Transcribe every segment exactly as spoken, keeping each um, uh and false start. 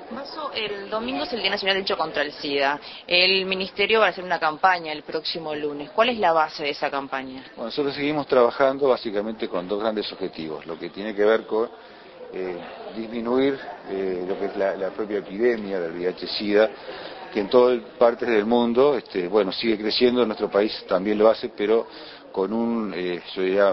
Mazo, el domingo es el Día Nacional de Lucha contra el SIDA. El Ministerio va a hacer una campaña el próximo lunes. ¿Cuál es la base de esa campaña? Bueno, nosotros seguimos trabajando básicamente con dos grandes objetivos. Lo que tiene que ver con eh, disminuir eh, lo que es la, la propia epidemia del V I H SIDA, que en todas partes del mundo, este, bueno, sigue creciendo, en nuestro país también lo hace, pero con un, eh, yo diría,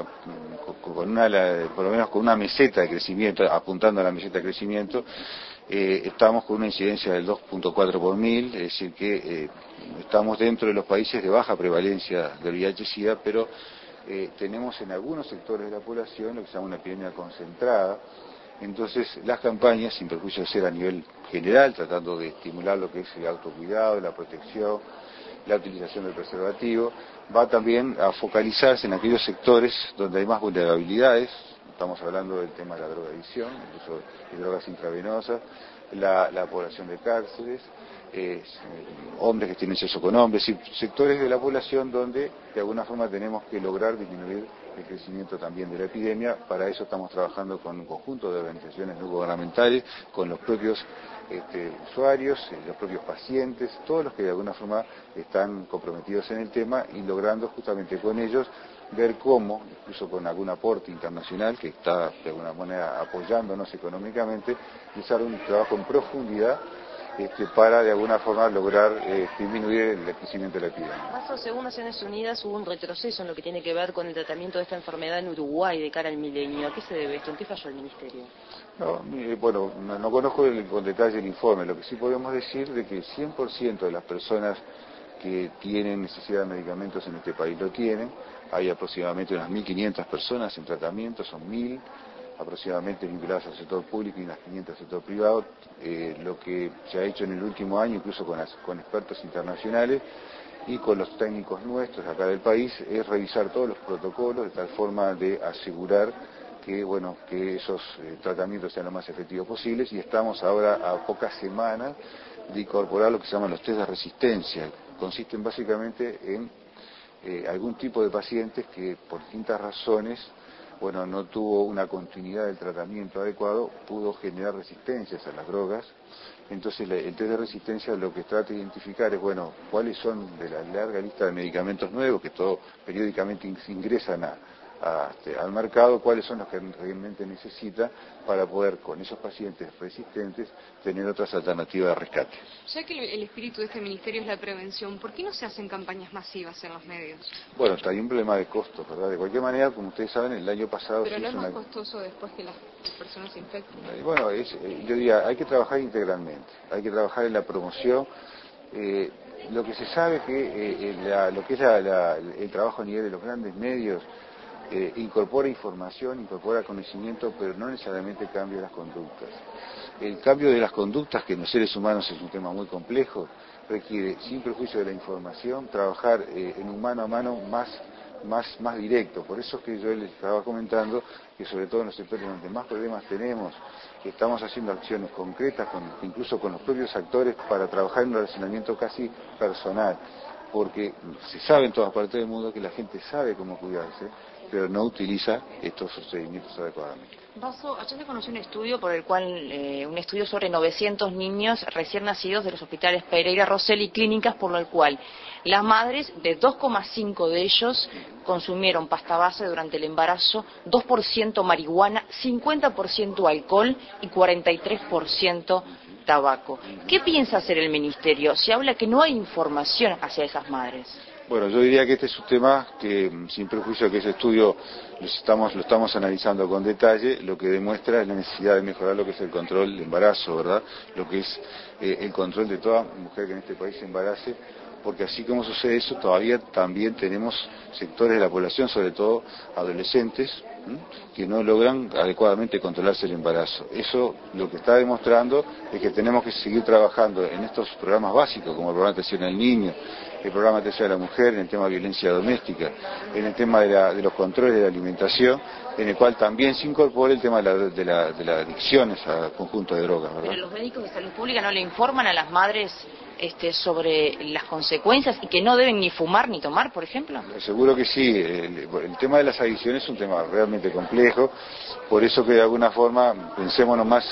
con una, por lo menos con una meseta de crecimiento, apuntando a la meseta de crecimiento. Eh, estamos con una incidencia del dos punto cuatro por mil, es decir que eh, estamos dentro de los países de baja prevalencia del V I H SIDA, pero eh, tenemos en algunos sectores de la población lo que se llama una epidemia concentrada. Entonces las campañas, sin perjuicio de ser a nivel general, tratando de estimular lo que es el autocuidado, la protección, la utilización del preservativo, va también a focalizarse en aquellos sectores donde hay más vulnerabilidades. Estamos hablando del tema de la drogadicción, incluso de drogas intravenosas, la, la población de cárceles, eh, hombres que tienen sexo con hombres, y sectores de la población donde de alguna forma tenemos que lograr disminuir el crecimiento también de la epidemia. Para eso estamos trabajando con un conjunto de organizaciones no gubernamentales, con los propios este, usuarios, los propios pacientes, todos los que de alguna forma están comprometidos en el tema y logrando justamente con ellos ver cómo, incluso con algún aporte internacional que está de alguna manera apoyándonos económicamente, usar un trabajo en profundidad Este, para de alguna forma lograr eh, disminuir el crecimiento de la epidemia. Mazo, según Naciones Unidas hubo un retroceso en lo que tiene que ver con el tratamiento de esta enfermedad en Uruguay de cara al milenio. ¿A qué se debe esto? ¿En qué falló el Ministerio? No, eh, bueno, no, no conozco el, con detalle el informe. Lo que sí podemos decir de que el cien por ciento de las personas que tienen necesidad de medicamentos en este país lo tienen. Hay aproximadamente unas mil quinientas personas en tratamiento, son mil aproximadamente vinculadas al sector público y unas quinientas al sector privado. Eh, lo que se ha hecho en el último año, incluso con, las, con expertos internacionales y con los técnicos nuestros acá del país, es revisar todos los protocolos de tal forma de asegurar que, bueno, que esos eh, tratamientos sean lo más efectivos posibles, y estamos ahora a pocas semanas de incorporar lo que se llaman los test de resistencia. Consisten básicamente en eh, algún tipo de pacientes que por distintas razones bueno, no tuvo una continuidad del tratamiento adecuado, pudo generar resistencias a las drogas. Entonces el test de resistencia lo que trata de identificar es, bueno, cuáles son de la larga lista de medicamentos nuevos que todo periódicamente ingresan a, a, este, al mercado, cuáles son los que realmente necesita para poder con esos pacientes resistentes tener otras alternativas de rescate. Ya que el, el espíritu de este ministerio es la prevención, ¿por qué no se hacen campañas masivas en los medios? Bueno, está ahí un problema de costos, ¿verdad? De cualquier manera, como ustedes saben, el año pasado... Pero no es más una... costoso después que las personas se infecten. Bueno, es, yo diría, hay que trabajar integralmente, hay que trabajar en la promoción. Eh, lo que se sabe es que eh, la, lo que es la, la, el trabajo a nivel de los grandes medios eh, incorpora información, incorpora conocimiento, pero no necesariamente cambia las conductas. El cambio de las conductas, que en los seres humanos es un tema muy complejo, requiere, sin perjuicio de la información, trabajar eh, en un mano a mano más, más, más directo. Por eso es que yo les estaba comentando que sobre todo en los sectores donde más problemas tenemos, que estamos haciendo acciones concretas, con, incluso con los propios actores, para trabajar en un relacionamiento casi personal, porque se sabe en todas partes del mundo que la gente sabe cómo cuidarse, pero no utiliza estos procedimientos adecuadamente. Mazo, ayer se conoció un estudio por el cual, eh, un estudio sobre novecientos niños recién nacidos de los hospitales Pereira, Rosell y Clínicas, por lo cual las madres de dos coma cinco de ellos consumieron pasta base durante el embarazo, dos por ciento marihuana, cincuenta por ciento alcohol y cuarenta y tres por ciento tabaco. ¿Qué piensa hacer el Ministerio? Se habla que no hay información hacia esas madres. Bueno, yo diría que este es un tema que, sin perjuicio de que ese estudio lo estamos, lo estamos analizando con detalle, lo que demuestra es la necesidad de mejorar lo que es el control del embarazo, ¿verdad? Lo que es eh, el control de toda mujer que en este país se embarace, porque así como sucede eso, todavía también tenemos sectores de la población, sobre todo adolescentes, ¿m? que no logran adecuadamente controlarse el embarazo. Eso lo que está demostrando es que tenemos que seguir trabajando en estos programas básicos, como el programa de atención al niño, el programa de atención a la mujer, en el tema de violencia doméstica, en el tema de, la, de los controles de la alimentación, en el cual también se incorpora el tema de la, de la, de la adicciones al conjunto de drogas, ¿verdad? Pero los médicos de salud pública no le informan a las madres este, sobre las consecuencias y que no deben ni fumar ni tomar, por ejemplo. Seguro que sí. El, el tema de las adicciones es un tema realmente complejo, por eso que de alguna forma pensémonos más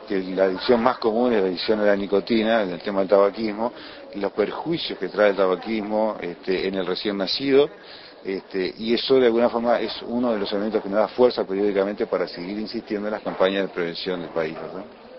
que la adicción más común es la adicción a la nicotina, en el tema del tabaquismo, los perjuicios que trae el tabaquismo este, en el recién nacido, este, y eso de alguna forma es uno de los elementos que nos da fuerza periódicamente para seguir insistiendo en las campañas de prevención del país, ¿verdad?